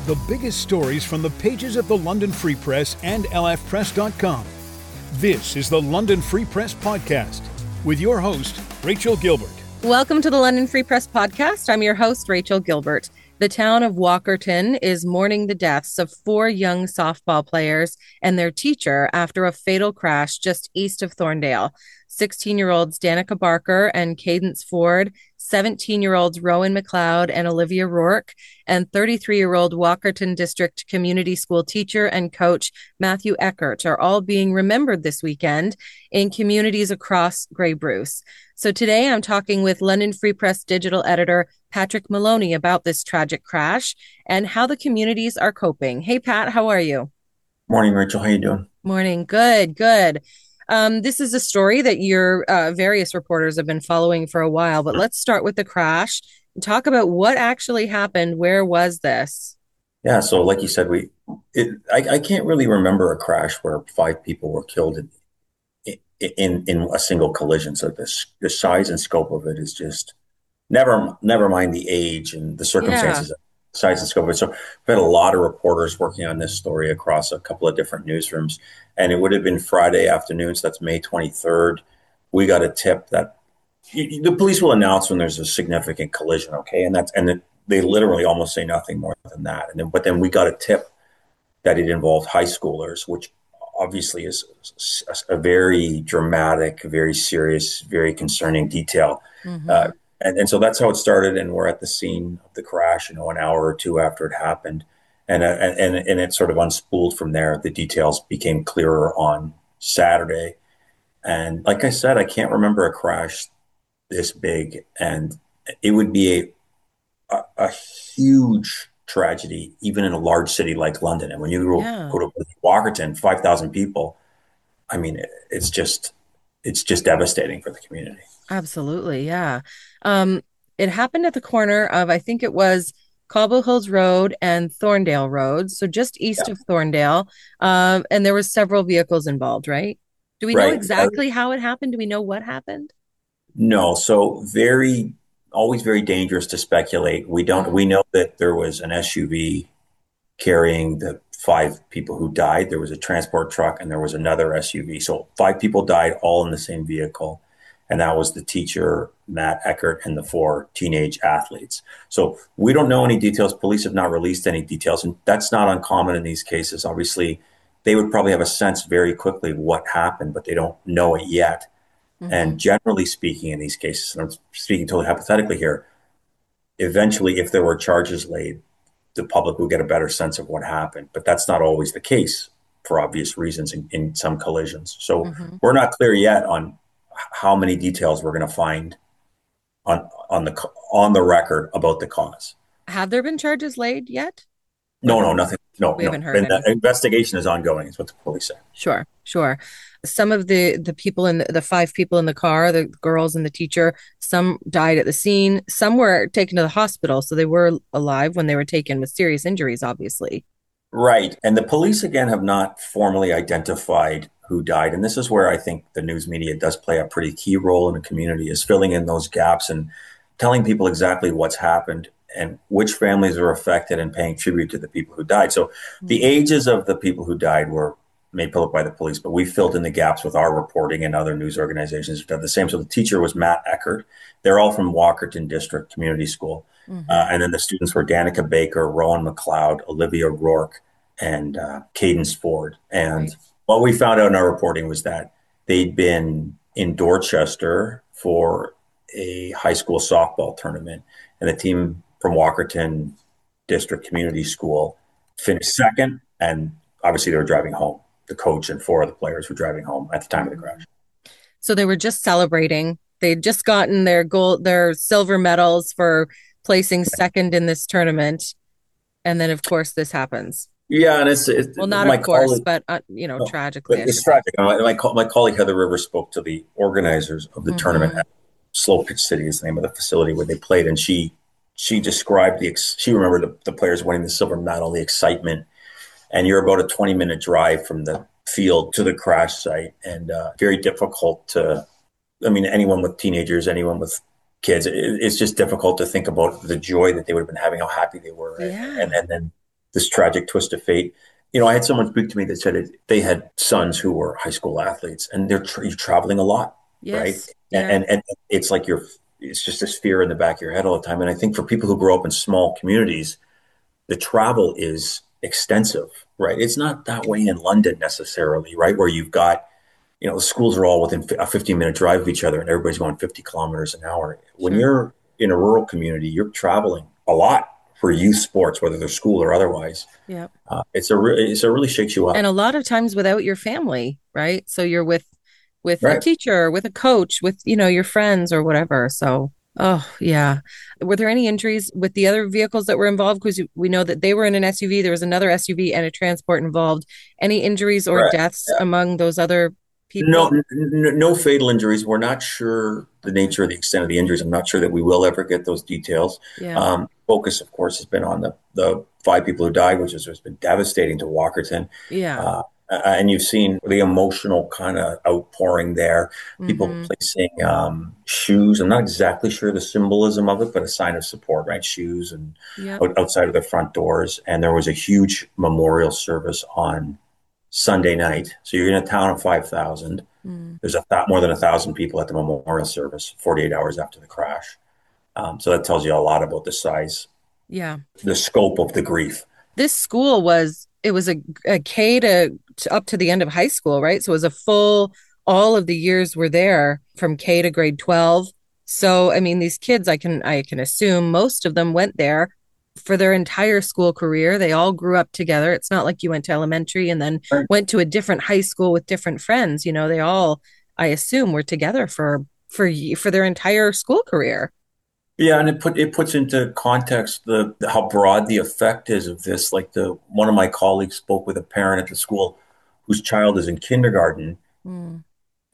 The biggest stories from the pages of the London Free Press and lfpress.com. This is the London Free Press Podcast with your host, Rachel Gilbert. Welcome to the London Free Press Podcast. I'm your host, Rachel Gilbert. The town of Walkerton is mourning the deaths of 4 young softball players and their teacher after a fatal crash just east of Thorndale. 16-year-olds Danica Barker and Cadence Ford, 17-year-olds Rowan McLeod and Olivia Rourke, and 33-year-old Walkerton District Community School teacher and coach Matthew Eckert are all being remembered this weekend in communities across Grey Bruce. So today I'm talking with London Free Press digital editor Patrick Maloney about this tragic crash and how the communities are coping. Hey, Pat, how are you? Morning, Rachel. How you doing? Morning. Good. This is a story that your various reporters have been following for a while, but let's start with the crash and talk about what actually happened. Where was this? Yeah, so like you said, I can't really remember a crash where 5 people were killed in a single collision. So the size and scope of it is just never mind the age and the circumstances. Yeah. Size and scope of it. So we've had a lot of reporters working on this story across a couple of different newsrooms, and it would have been Friday afternoon, so that's May 23rd. We got a tip that the police will announce when there's a significant collision, okay, and they literally almost say nothing more than that. But then we got a tip that it involved high schoolers, which obviously is a very dramatic, very serious, very concerning detail. Mm-hmm. And so that's how it started, and we're at the scene of the crash, an hour or two after it happened, and it sort of unspooled from there. The details became clearer on Saturday, and like I said, I can't remember a crash this big, and it would be a huge tragedy, even in a large city like London. And when you go to Walkerton, 5,000 people, I mean, it's just devastating for the community. Absolutely. Yeah. It happened at the corner of, I think it was Cobble Hills Road and Thorndale Road. So just east of Thorndale. And there was several vehicles involved, right? Do we know exactly how it happened? Do we know what happened? No. So always very dangerous to speculate. We know that there was an SUV carrying the 5 people who died. There was a transport truck and there was another SUV. So 5 people died all in the same vehicle. And that was the teacher, Matt Eckert, and the 4 teenage athletes. So we don't know any details. Police have not released any details. And that's not uncommon in these cases. Obviously, they would probably have a sense very quickly what happened, but they don't know it yet. Mm-hmm. And generally speaking, in these cases, and I'm speaking totally hypothetically here, eventually, if there were charges laid, the public would get a better sense of what happened. But that's not always the case for obvious reasons in some collisions. So we're not clear yet on how many details we're going to find on the record about the cause. Have there been charges laid yet? No, nothing. No, we haven't heard. The investigation is ongoing. Is what the police say. Sure. Some of the people in the 5 people in the car, the girls and the teacher, some died at the scene. Some were taken to the hospital, so they were alive when they were taken with serious injuries, obviously. Right. And the police, again, have not formally identified who died. And this is where I think the news media does play a pretty key role in the community, is filling in those gaps and telling people exactly what's happened and which families are affected and paying tribute to the people who died. So the ages of the people who died were made public by the police, but we filled in the gaps with our reporting, and other news organizations have done the same. So the teacher was Matt Eckert. They're all from Walkerton District Community School. And then the students were Danica Baker, Rowan McLeod, Olivia Rourke, and Cadence Ford. And what we found out in our reporting was that they'd been in Dorchester for a high school softball tournament, and the team from Walkerton District Community School finished second, and obviously they were driving home. The coach and 4 of the players were driving home at the time of the crash. So they were just celebrating. They'd just gotten their silver medals for placing second in this tournament, and then of course this happens. Yeah, and it's well, not of course, but tragically. It's tragic. My colleague Heather Rivers spoke to the organizers of the tournament at Slow Pitch City, is the name of the facility where they played, and she described she remembered the players winning the silver medal, the excitement, and you're about a 20-minute drive from the field to the crash site, and very difficult to. I mean, anyone with teenagers, anyone with kids, it's just difficult to think about the joy that they would have been having, how happy they were, and then this tragic twist of fate. I had someone speak to me that said they had sons who were high school athletes, and you're traveling a lot, right? Yes. Yeah. And it's like it's just this fear in the back of your head all the time. And I think for people who grow up in small communities, the travel is extensive, right? It's not that way in London necessarily, right? Where you've got, the schools are all within a 15-minute drive of each other, and everybody's going 50 kilometers an hour. When Sure. you're in a rural community, you're traveling a lot for youth sports, whether they're school or otherwise. Yeah. It's really shakes you And up. a lot of times without your family, right? So you're with a Right. teacher, with a coach, with, your friends or whatever. So, oh, yeah. Were there any injuries with the other vehicles that were involved? Because we know that they were in an SUV, there was another SUV and a transport involved. Any injuries or Right. deaths among those other No, people? no fatal injuries. We're not sure the Okay. nature of the extent of the injuries. I'm not sure that we will ever get those details. Yeah. Focus, of course, has been on the 5 people who died, which has been devastating to Walkerton. Yeah. And you've seen the emotional kind of outpouring there. People Mm-hmm. placing shoes. I'm not exactly sure the symbolism of it, but a sign of support, right? Shoes and Yep. outside of their front doors. And there was a huge memorial service on Sunday night. So you're in a town of 5,000. Mm. There's more than 1,000 people at the memorial service 48 hours after the crash. So that tells you a lot about the size, Yeah. the scope of the grief. This school it was a K to up to the end of high school, right? So it was a full, all of the years were there from K to grade 12. So, I mean, these kids, I can assume most of them went there for their entire school career. They all grew up together. It's not like you went to elementary and then Right. went to a different high school with different friends. They all, I assume, were together for their entire school career. Yeah, and it puts into context the how broad the effect is of this. Like one of my colleagues spoke with a parent at the school whose child is in kindergarten, Mm.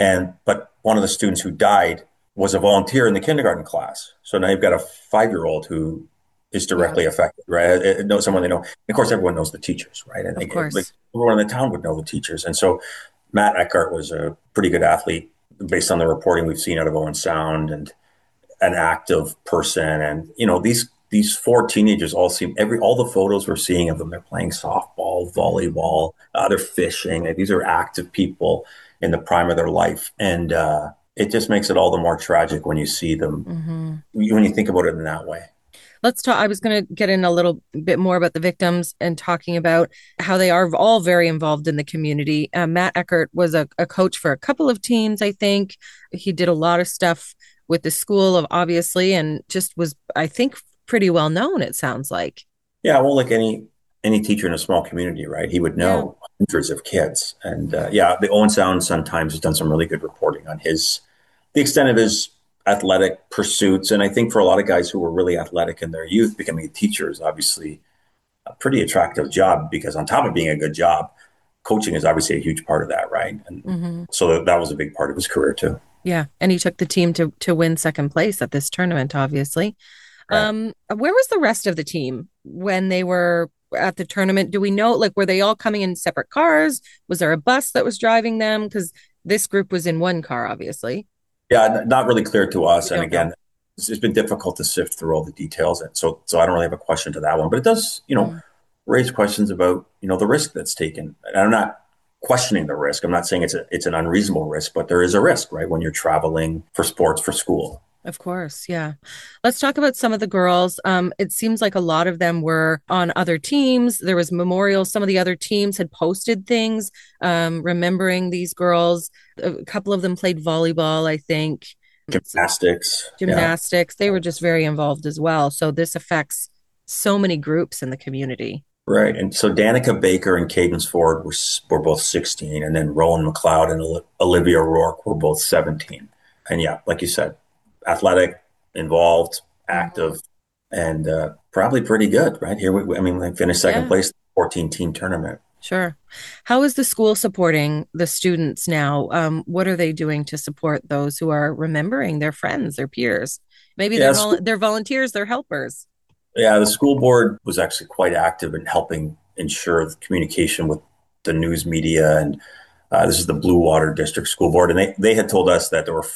but one of the students who died was a volunteer in the kindergarten class. So now you've got a 5-year-old who is Yeah, directly affected, right? It knows someone they know. And of course, everyone knows the teachers, right? And of like course. everyone in the town would know the teachers. And so Matt Eckhart was a pretty good athlete based on the reporting we've seen out of Owen Sound, and an active person. And these 4 teenagers all the photos we're seeing of them, they're playing softball, volleyball, they're fishing. Like, these are active people in the prime of their life, and it just makes it all the more tragic when you see them, Hmm. when you think about it in that way. Let's talk. I was going to get in a little bit more about the victims and talking about how they are all very involved in the community. Matt Eckert was a coach for a couple of teams, I think. He did a lot of stuff with the school, obviously, and just was, I think, pretty well known, it sounds like. Yeah, well, like any teacher in a small community, right? He would Yeah. know hundreds of kids, and yeah, the Owen Sound Sun-Times has done some really good reporting on the extent of his athletic pursuits. And I think for a lot of guys who were really athletic in their youth, becoming a teacher is obviously a pretty attractive job, because on top of being a good job, coaching is obviously a huge part of that, right? And Hmm. so that was a big part of his career too. Yeah. And he took the team to win second place at this tournament, obviously. Right. Where was the rest of the team when they were at the tournament? Do we know, like, were they all coming in separate cars? Was there a bus that was driving them? Because this group was in one car, obviously. Yeah, not really clear to us. We And don't know. again, it's been difficult to sift through all the details. And so I don't really have a question to that one, but it does, Mm. raise questions about, the risk that's taken. And I'm not questioning the risk. I'm not saying it's an unreasonable risk, but there is a risk, right? When you're traveling for sports, for school. Of course, yeah. Let's talk about some of the girls. It seems like a lot of them were on other teams. There was memorials. Some of the other teams had posted things, remembering these girls. A couple of them played volleyball, I think. Gymnastics. Yeah. Gymnastics. They were just very involved as well. So this affects so many groups in the community. Right. And so Danica Baker and Cadence Ford were both 16, and then Rowan McLeod and Olivia Rourke were both 17. And yeah, like you said, athletic, involved, Mhm. active, and probably pretty good, right? They finished second Yeah, place in the 14-team tournament. sure. How is the school supporting the students now? What are they doing to support those who are remembering their friends, their peers? Maybe Yeah, they're volunteers, they're helpers. yeah, the school board was actually quite active in helping ensure the communication with the news media. And this is the Blue Water District School Board. And they had told us that there were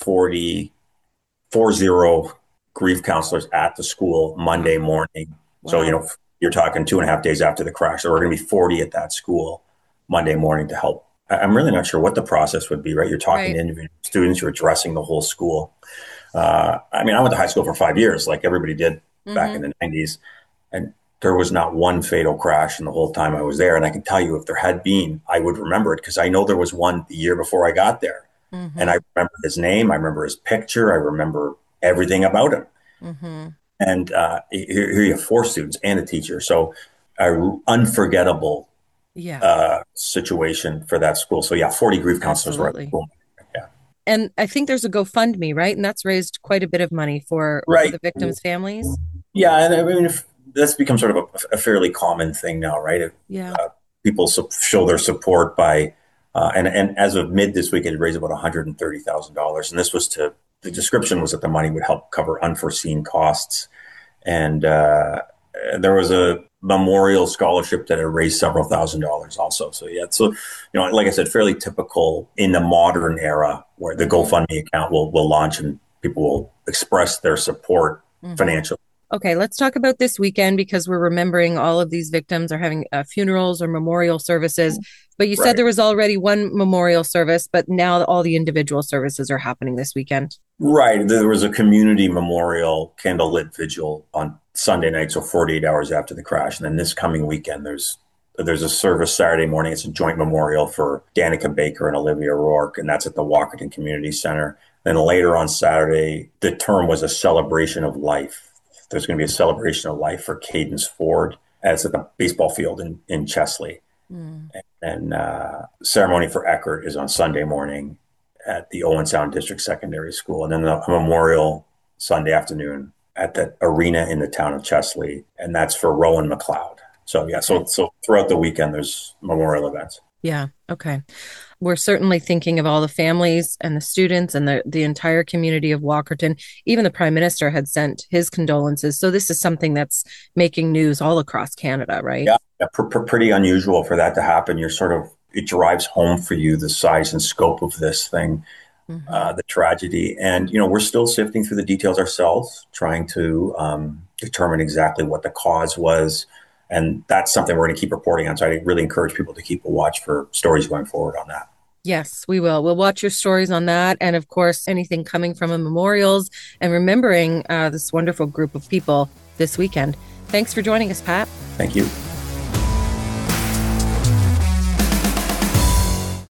40 grief counselors at the school Monday morning. So, Wow. you're talking 2.5 days after the crash. There were going to be 40 at that school Monday morning to help. I'm really not sure what the process would be, right? You're talking to individual students, you're addressing the whole school. I went to high school for 5 years, like everybody did back in the 90s. And there was not one fatal crash in the whole time I was there. And I can tell you, if there had been, I would remember it, because I know there was one the year before I got there. And I remember his name, I remember his picture, I remember everything about him. And here you have 4 students and a teacher. So unforgettable situation for that school. So 40 grief counselors were at the school. And I think there's a GoFundMe, right? And that's raised quite a bit of money for the victims' families. Yeah, and that's become sort of a fairly common thing now, right? People show their support by, and as of mid this week, it raised about $130,000. And this was the description was that the money would help cover unforeseen costs. And there was a memorial scholarship that had raised several $1,000s also. So like I said, fairly typical in the modern era, where the GoFundMe account will launch and people will express their support financially. Okay, let's talk about this weekend, because we're remembering all of these victims are having funerals or memorial services. But you said there was already one memorial service, but now all the individual services are happening this weekend. Right. There was a community memorial candlelit vigil on Sunday night, so 48 hours after the crash. And then this coming weekend, there's a service Saturday morning. It's a joint memorial for Danica Baker and Olivia Rourke, and that's at the Walkerton Community Center. Then later on Saturday, the term was a celebration of life. There's going to be a celebration of life for Cadence Ford. It's at the baseball field in Chesley. And ceremony for Eckert is on Sunday morning at the Owen Sound District Secondary School. And then a memorial Sunday afternoon at the arena in the town of Chesley. And that's for Rowan McLeod. So throughout the weekend, there's memorial events. Yeah. Okay. We're certainly thinking of all the families and the students and the entire community of Walkerton. Even the Prime Minister had sent his condolences. So this is something that's making news all across Canada, right? Yeah, pretty unusual for that to happen. It drives home for you the size and scope of this thing, the tragedy. And, we're still sifting through the details ourselves, trying to determine exactly what the cause was. And that's something we're going to keep reporting on. So I really encourage people to keep a watch for stories going forward on that. Yes, we will. We'll watch your stories on that. And of course, anything coming from the memorials and remembering this wonderful group of people this weekend. Thanks for joining us, Pat. Thank you.